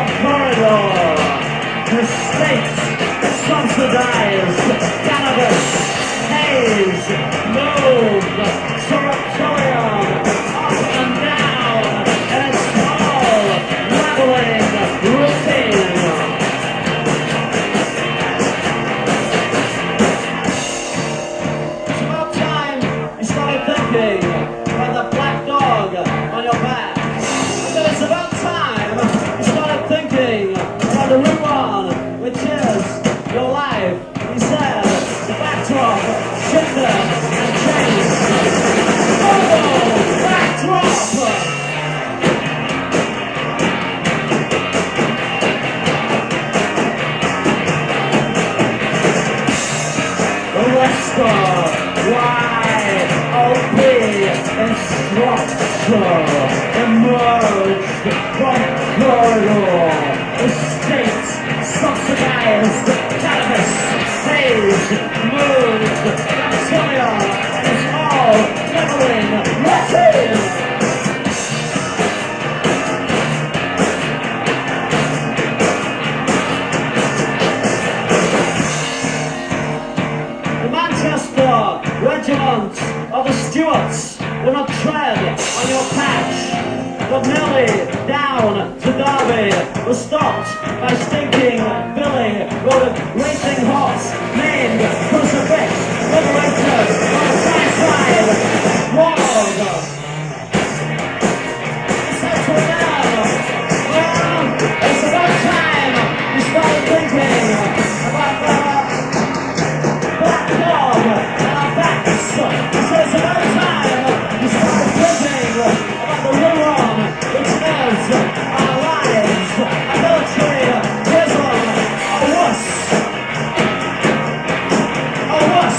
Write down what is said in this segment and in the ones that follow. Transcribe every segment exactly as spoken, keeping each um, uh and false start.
corridor. The states subsidize cannabis, haze, move, sanatorium, up and down, and a small, leveling routine. It's about time you started thinking about the black dog on your back. And it's about time you started thinking about the root one, which is your life. He said, the backdrop, shifted and changed. Oh, backdrop! Arrestor, Y O P, instructor, emerged from corridor. The state subsidized cannabis, haze, moved, bacteria, and it's all leveling routine. The Manchester Regiment of the Stuarts will not tread on your patch, but merely down to Derby was stopped by stinking Billy, rode a racing horse named Crucifix, liberated on the side side, world. It's up to them. Well, it's about time you started thinking about the black dog and our backs. So it's about time you started thinking about the real one, which is our lives, our military, prison, or worse. Or worse.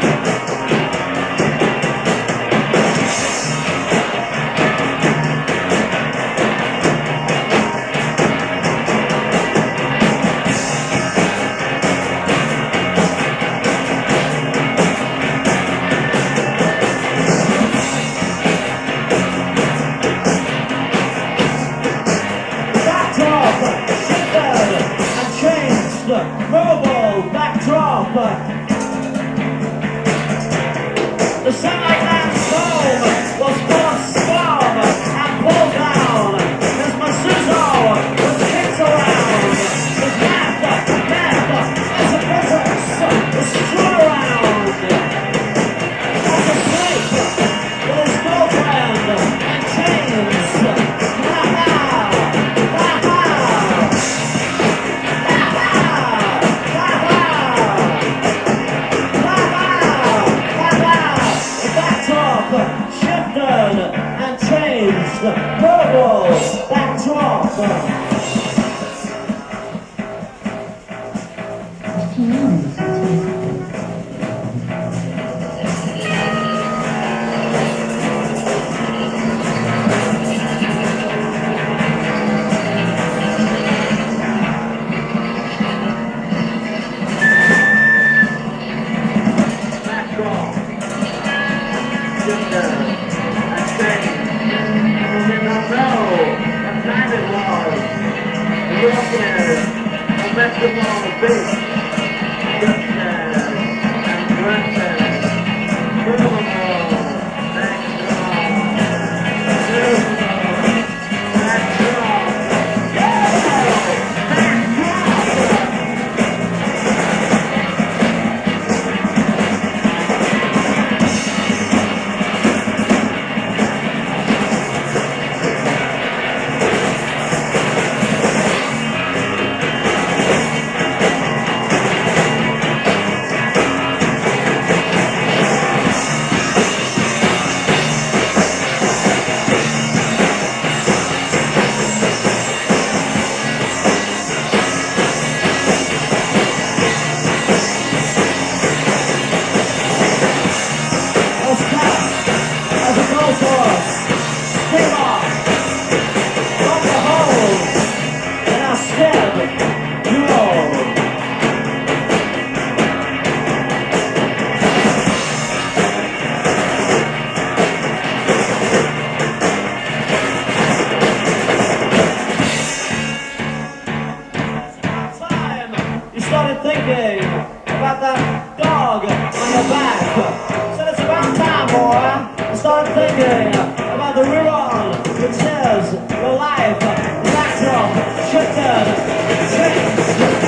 Backdrop, shifted and changed, movable backdrop. The sunlight land's home was full of storm and pulled down. His Masuzo was kicked around. His map, map, as a presence was strewn around. As asleep with his girlfriend and chains. Ha ha! Shifted and changed, purple, backdrop. Backdrop. Shifted and changed. We did not know what time it was. The Yorkers, the Mexico beach, shifted and drifted. Beautiful, next door. Beautiful, next door. started thinking about that dog on your back. Said it's about time, boy. I started thinking about the rerun, which says your life, natural, shifted, changed.